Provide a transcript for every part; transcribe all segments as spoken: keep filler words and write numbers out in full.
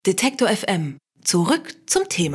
Detektor F M. Zurück zum Thema.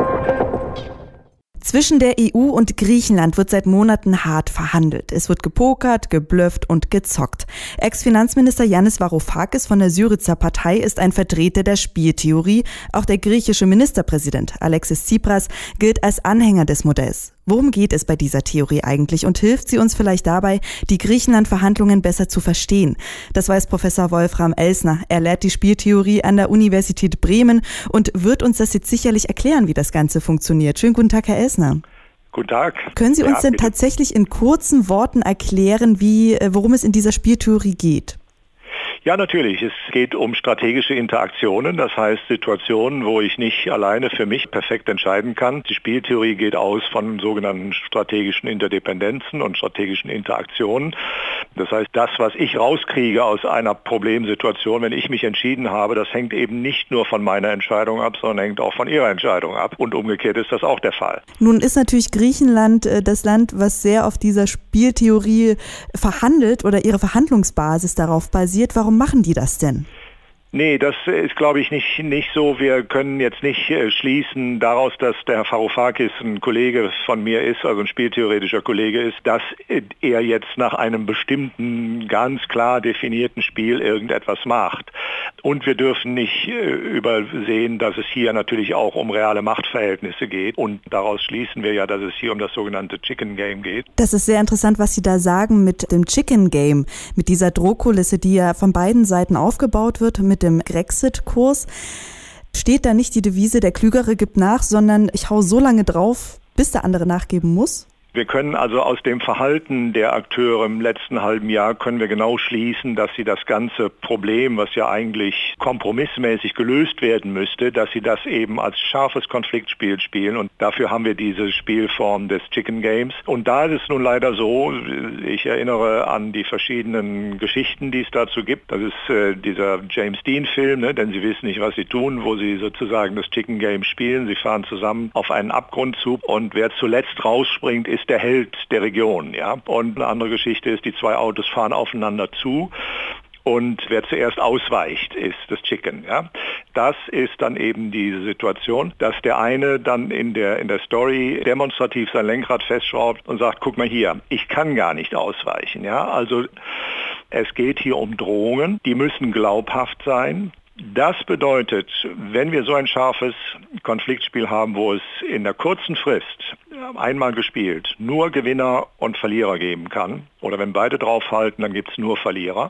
Zwischen der E U und Griechenland wird seit Monaten hart verhandelt. Es wird gepokert, geblufft und gezockt. Ex-Finanzminister Yannis Varoufakis von der Syriza Partei ist ein Vertreter der Spieltheorie. Auch der griechische Ministerpräsident Alexis Tsipras gilt als Anhänger des Modells. Worum geht es bei dieser Theorie eigentlich und hilft sie uns vielleicht dabei, die Griechenland-Verhandlungen besser zu verstehen? Das weiß Professor Wolfram Elsner. Er lehrt die Spieltheorie an der Universität Bremen und wird uns das jetzt sicherlich erklären, wie das Ganze funktioniert. Schönen guten Tag, Herr Elsner. Guten Tag. Können Sie uns ja, denn bitte. tatsächlich in kurzen Worten erklären, wie, worum es in dieser Spieltheorie geht? Ja, natürlich. Es geht um strategische Interaktionen, das heißt Situationen, wo ich nicht alleine für mich perfekt entscheiden kann. Die Spieltheorie geht aus von sogenannten strategischen Interdependenzen und strategischen Interaktionen. Das heißt, das, was ich rauskriege aus einer Problemsituation, wenn ich mich entschieden habe, das hängt eben nicht nur von meiner Entscheidung ab, sondern hängt auch von Ihrer Entscheidung ab. Und umgekehrt ist das auch der Fall. Nun ist natürlich Griechenland äh, das Land, was sehr auf dieser Spieltheorie verhandelt oder ihre Verhandlungsbasis darauf basiert. Warum machen die das denn? Nee, das ist, glaube ich, nicht, nicht so. Wir können jetzt nicht äh, schließen daraus, dass der Herr Varoufakis ein Kollege von mir ist, also ein spieltheoretischer Kollege ist, dass äh, er jetzt nach einem bestimmten, ganz klar definierten Spiel irgendetwas macht. Und wir dürfen nicht äh, übersehen, dass es hier natürlich auch um reale Machtverhältnisse geht. Und daraus schließen wir ja, dass es hier um das sogenannte Chicken Game geht. Das ist sehr interessant, was Sie da sagen mit dem Chicken Game, mit dieser Drohkulisse, die ja von beiden Seiten aufgebaut wird, mit dem Grexit-Kurs. Steht da nicht die Devise, der Klügere gibt nach, sondern ich hau so lange drauf, bis der andere nachgeben muss? Wir können also aus dem Verhalten der Akteure im letzten halben Jahr können wir genau schließen, dass sie das ganze Problem, was ja eigentlich kompromissmäßig gelöst werden müsste, dass sie das eben als scharfes Konfliktspiel spielen. Und dafür haben wir diese Spielform des Chicken Games. Und da ist es nun leider so, ich erinnere an die verschiedenen Geschichten, die es dazu gibt. Das ist äh, dieser James Dean-Film, ne? Denn sie wissen nicht, was sie tun, wo sie sozusagen das Chicken Game spielen. Sie fahren zusammen auf einen Abgrund zu und wer zuletzt rausspringt, ist der Held der Region, ja. Und eine andere Geschichte ist, die zwei Autos fahren aufeinander zu und wer zuerst ausweicht, ist das Chicken, ja. Das ist dann eben diese Situation, dass der eine dann in der, in der Story demonstrativ sein Lenkrad festschraubt und sagt, guck mal hier, ich kann gar nicht ausweichen, ja. Also es geht hier um Drohungen, die müssen glaubhaft sein. Das bedeutet, wenn wir so ein scharfes Konfliktspiel haben, wo es in der kurzen Frist einmal gespielt nur Gewinner und Verlierer geben kann, oder wenn beide draufhalten, dann gibt es nur Verlierer,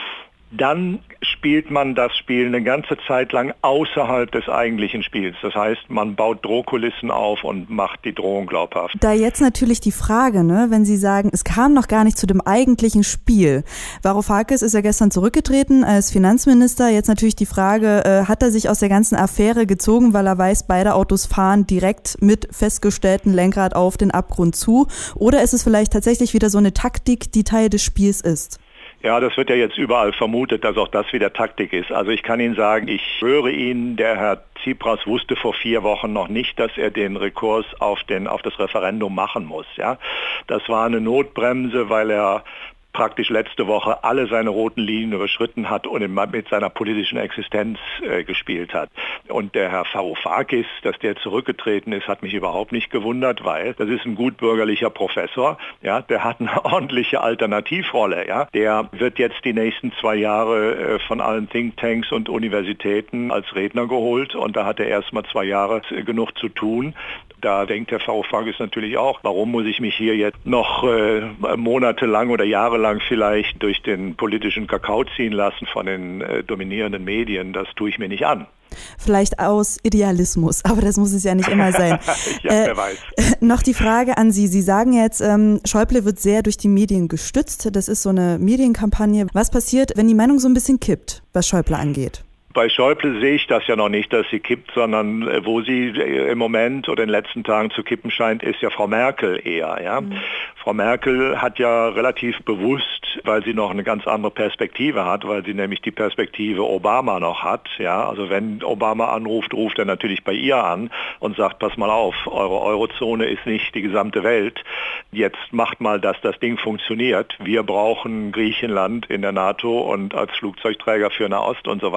dann spielt man das Spiel eine ganze Zeit lang außerhalb des eigentlichen Spiels. Das heißt, man baut Drohkulissen auf und macht die Drohung glaubhaft. Da jetzt natürlich die Frage, ne, wenn Sie sagen, es kam noch gar nicht zu dem eigentlichen Spiel. Varoufakis ist ja gestern zurückgetreten als Finanzminister. Jetzt natürlich die Frage, äh, hat er sich aus der ganzen Affäre gezogen, weil er weiß, beide Autos fahren direkt mit festgestelltem Lenkrad auf den Abgrund zu? Oder ist es vielleicht tatsächlich wieder so eine Taktik, die Teil des Spiels ist? Ja, das wird ja jetzt überall vermutet, dass auch das wieder Taktik ist. Also ich kann Ihnen sagen, ich höre Ihnen, der Herr Tsipras wusste vor vier Wochen noch nicht, dass er den Rekurs auf, den, auf das Referendum machen muss. Ja? Das war eine Notbremse, weil er praktisch letzte Woche alle seine roten Linien überschritten hat und mit seiner politischen Existenz äh, gespielt hat. Und der Herr Varoufakis, dass der zurückgetreten ist, hat mich überhaupt nicht gewundert, weil das ist ein gutbürgerlicher Professor, ja, der hat eine ordentliche Alternativrolle. Ja. Der wird jetzt die nächsten zwei Jahre äh, von allen Thinktanks und Universitäten als Redner geholt und da hat er erst mal zwei Jahre äh, genug zu tun. Da denkt der Varoufakis natürlich auch, warum muss ich mich hier jetzt noch äh, monatelang oder jahrelang vielleicht durch den politischen Kakao ziehen lassen von den äh, dominierenden Medien, das tue ich mir nicht an. Vielleicht aus Idealismus, aber das muss es ja nicht immer sein. ja, äh, wer weiß. Äh, noch die Frage an Sie. Sie sagen jetzt, ähm, Schäuble wird sehr durch die Medien gestützt. Das ist so eine Medienkampagne. Was passiert, wenn die Meinung so ein bisschen kippt, was Schäuble angeht? Bei Schäuble sehe ich das ja noch nicht, dass sie kippt, sondern wo sie im Moment oder in den letzten Tagen zu kippen scheint, ist ja Frau Merkel eher. Ja? Mhm. Frau Merkel hat ja relativ bewusst, weil sie noch eine ganz andere Perspektive hat, weil sie nämlich die Perspektive Obama noch hat. Ja? Also wenn Obama anruft, ruft er natürlich bei ihr an und sagt, pass mal auf, eure Eurozone ist nicht die gesamte Welt. Jetzt macht mal, dass das Ding funktioniert. Wir brauchen Griechenland in der NATO und als Flugzeugträger für Nahost und so weiter.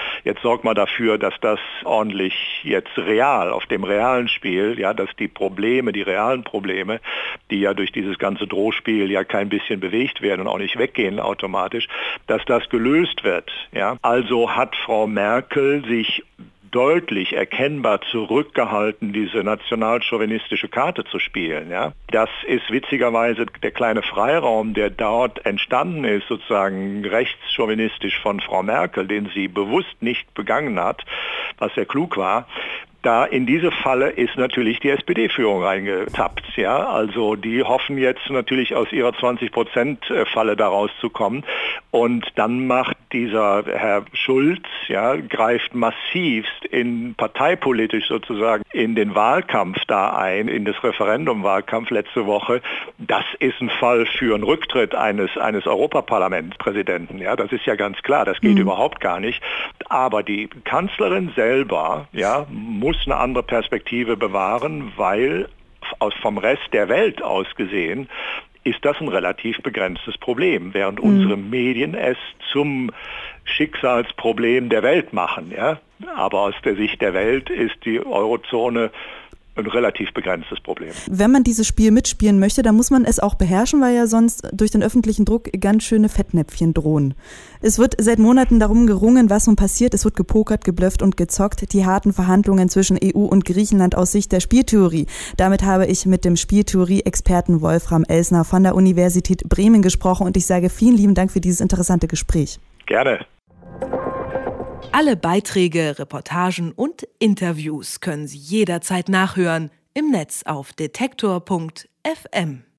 Jetzt sorgt mal dafür, dass das ordentlich jetzt real, auf dem realen Spiel, ja, dass die Probleme, die realen Probleme, die ja durch dieses ganze Drohspiel ja kein bisschen bewegt werden und auch nicht weggehen automatisch, dass das gelöst wird. Ja. Also hat Frau Merkel sich deutlich erkennbar zurückgehalten, diese nationalchauvinistische Karte zu spielen. Ja. Das ist witzigerweise der kleine Freiraum, der dort entstanden ist, sozusagen rechtschauvinistisch von Frau Merkel, den sie bewusst nicht begangen hat, was sehr klug war. Da in diese Falle ist natürlich die S P D-Führung reingetappt. Ja? Also die hoffen jetzt natürlich aus ihrer zwanzig-Prozent-Falle da rauszukommen. Und dann macht dieser Herr Schulz, ja, greift massivst in parteipolitisch sozusagen in den Wahlkampf da ein, in das Referendum-Wahlkampf letzte Woche. Das ist ein Fall für einen Rücktritt eines, eines Europaparlamentspräsidenten. Ja? Das ist ja ganz klar, das geht mhm. überhaupt gar nicht. Aber die Kanzlerin selber, ja, muss eine andere Perspektive bewahren, weil aus, vom Rest der Welt aus gesehen ist das ein relativ begrenztes Problem, während mhm. unsere Medien es zum Schicksalsproblem der Welt machen. Ja? Aber aus der Sicht der Welt ist die Eurozone ein relativ begrenztes Problem. Wenn man dieses Spiel mitspielen möchte, dann muss man es auch beherrschen, weil ja sonst durch den öffentlichen Druck ganz schöne Fettnäpfchen drohen. Es wird seit Monaten darum gerungen, was nun passiert. Es wird gepokert, geblufft und gezockt. Die harten Verhandlungen zwischen E U und Griechenland aus Sicht der Spieltheorie. Damit habe ich mit dem Spieltheorie-Experten Wolfram Elsner von der Universität Bremen gesprochen und ich sage vielen lieben Dank für dieses interessante Gespräch. Gerne. Alle Beiträge, Reportagen und Interviews können Sie jederzeit nachhören im Netz auf detektor punkt f m.